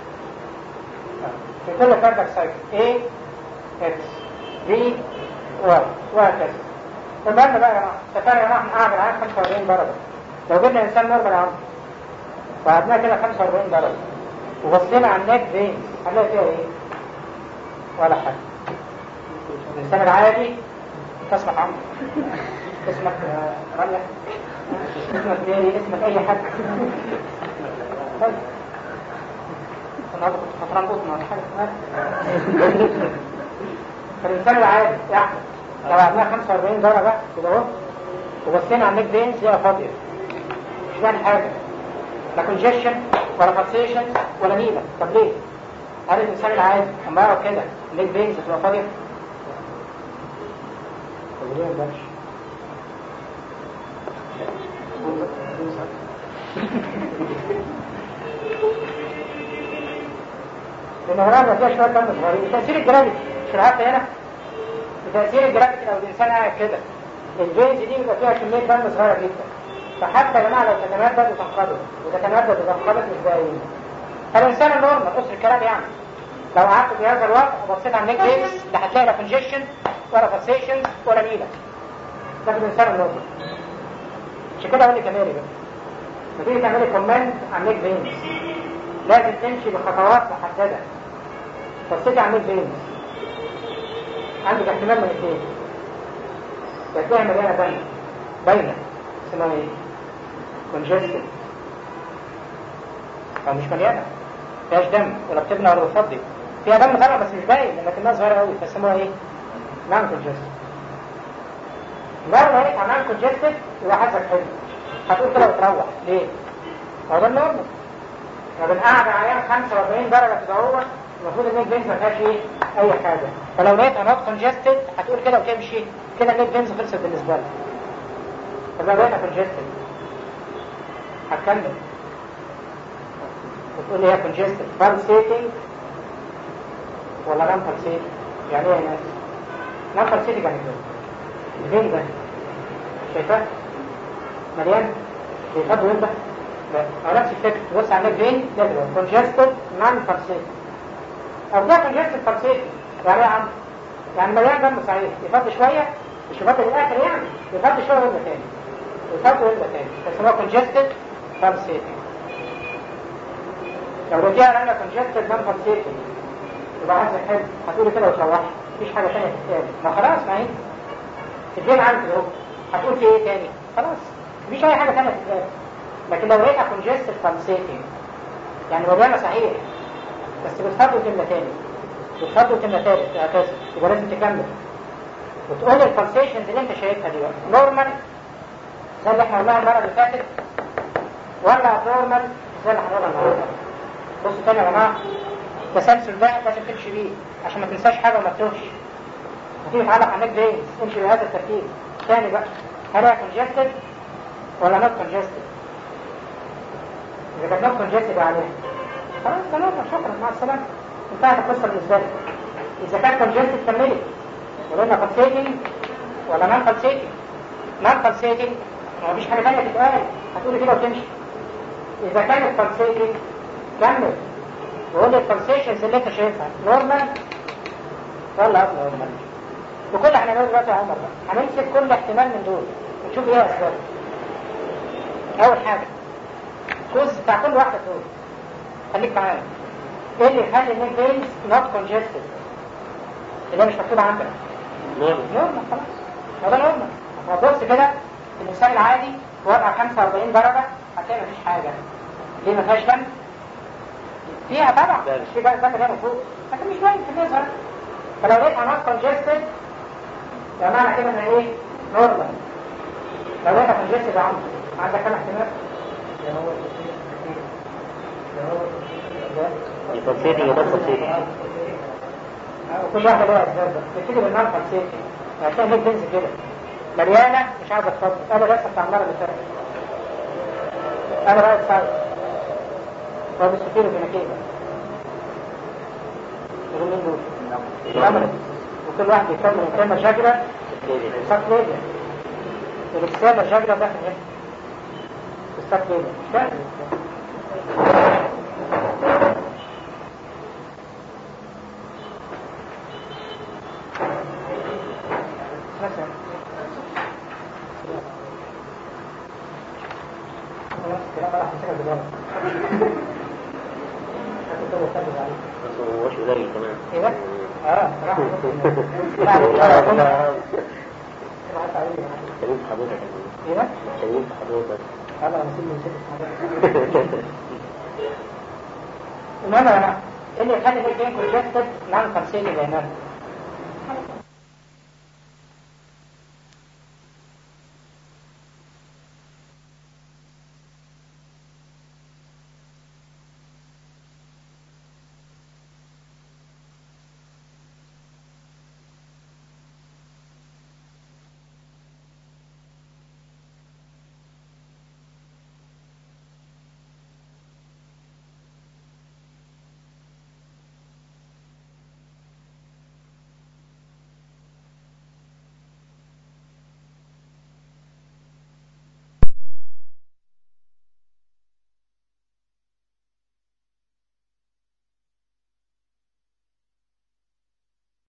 في كل كاردياك سايكل A X V Y وهكذا. المهم بقى يا جماعة اتفقنا يا جماعة هنقعد العين 45 درجة. لو جبنا إنسان نورمال عام وقعدناه كده 45 درجة وبصينا على النيك فين هنلاقي فيها ايه؟ ولا حاجة. الإنسان العادي تصبح عمرو اسمك رمية، اسمك ديري، اسمك أي حد. طيب النهارده كنت فتران بطنة ولا حاجة. فالإنسان العادي يا أحمد لو قعدناه 45 درجة كده اهو وبصينا على النيك فين تلاقيها فاضية، مش معنى حاجة، لا كونجيشن ولا فاكسيشن ولا نيلة. طب ليه؟ هل الإنسان العادي لما يقعد كده النيك فينز تبقى فاضية؟ طب ليه ما يبقاش؟ لأن هنا فيها شوية دم صغيرين. تأثير الجرافيتي مش العافية هنا؟ بتأثير الجرافيتي لو الإنسان قاعد كده الفينز دي بيبقى فيها كمية دم صغيرة جدا، فحتى يا جماعة لو تتمدد وتنقبض وتتمدد وتنقبض مش باين. فالإنسان النورمال قصر الكلام يعني لو قعدت في هذا الوقت وبصيت على النيك فينز لا هتلاقي لا كونجيشن ولا فاكسيشن ولا نيلة. ده الإنسان النورمال. عشان كده أقول لك يا ماري بقى لما تيجي تعملي كومنت على النيك فينز لازم تمشي بخطوات محددة. بصيتي على النيك فينز عندك احتمال من اثنين، يا تلاقيها مليانة دم باينة اسمها ايه؟ كونجستد، أو مش مليانة فيهاش دم ولا بتبنى ولا بتفضي، فيها دم طبعا بس مش باين لما كمية صغيرة قوي فسموها ايه؟ نان كونجستد. لو لقيتها نان كونجستد يبقى حظك حلو، هتقول كده وتروح. ليه؟ هو ده النورمال. لما بنقعد عليها 45 درجة كده هو المفروض النيك فينز ما فيهاش ايه؟ أي حاجة. فلو لقيتها نوت كونجستد هتقول كده وتمشي كده النيك فينز خلصت بالنسبة لك. طب لو لقيتها كونجستد هتكمل وتقول لي هي كونجستد بالسيتنج ولا نان بالسيتنج؟ يعني ايه يا ناس؟ نان بالسيتنج يعني كده الفين ده شايفاه؟ مليان بيفضوا امتى؟ لا او نفس الفكرة تبص على النيك فين ده تبقى كونجستد نان بالسيتنج او ده كونجستد بالسيتنج. يعني ايه يا عم؟ يعني مليان دم صحيح يفضي شوية مش يفضي للآخر يعني يفضي شوية ويبقى تاني يفضي ويبقى تاني بس هو كونجستد بالسيتنج. لو رجعنا انا كونجستد نان بالسيتنج يبقى عايز حلو هتقولي كده وتروحي مفيش حاجة تانية تتقال. ما خلاص ما هي الدين عندك اهو هتقول في ايه تاني؟ خلاص مفيش اي حاجة تانية تتقال. لكن لو لقيتها كونجستد بالسيتنج يعني مليانة صحيح بس بتفضل كلمة تاني بتفضل كلمة تالت هكذا يبقى لازم تكمل وتقول البالسيشنز اللي انت شايفها دي نورمال زي اللي احنا قلناها المرة اللي فاتت ولا نورمال زي اللي هنقولها النهارده. بصوا تاني يا جماعة التسلسل ده لازم تمشي بيه عشان ما تنساش حاجة وما تروحش. هتيجي تعلق على النيك فينز امشي بهذا الترتيب. تاني بقى هل هي كونجستد ولا نوت كونجستد؟ إذا كانت نوت كونجستد عليها خلاص سلام شكرا مع السلامة انتهت القصة بالنسبة لك. إذا كانت كونجستد كملت ولقينا فالسيتنج ولا نان فالسيتنج. نان فالسيتنج مفيش حاجة تانية تتقال هتقولي كده وتمشي إذا كانت pulsating كمل وقول البلسيشنز اللي انت شايفها نورمال ولا اب نورمال. وكل اللي هنعمله دلوقتي يا عمر بقى هنمسك كل احتمال من دول ونشوف ايه اسبابه. اول حاجه كوز بتاع كل واحده دول خليك معايا. ايه اللي يخلي النيك فينز نوت كونجستد اللي هي مش مكتوبه عندنا؟ نورمال خلاص. هو ده نورمال. بص كده الانسان العادي وضع 45 درجه هتلاقي مفيش حاجه. ليه ما فيهاش دم؟ فيها طبعا مش في بقى دم هنا فوق لكن مش باين في النظر. فلو لقيتها نوت كونجستد يبقى معنى كده ان ايه؟ نورمال. لو لقيتها كونجستد يا عمر عندك كام احتمال؟ وكل واحدة لها اسباب بقى بتيجي بالنار فلسيتي هتلاقي ليك بنز كده مليانة مش عايزة تفضل. انا بس بتاع المرة اللي فاتت انا رايح صعب هو بالسفير الجنكية يقول مين دول؟ الأمر وكل واحد يكمل الكلمة شجرة الساق ليبيا الابتسامة شجرة داخل هنا الساق ليبيا مش فاهم مثلا الكلام راح يمسكها بالله هو مش قليل كمان. ايه؟ راح كريم حضرتك ايه؟ كريم حضرتك انا نسيب من سيد المهم انا اللي يخلي الجين كونجستد نان كونسيلي بيننا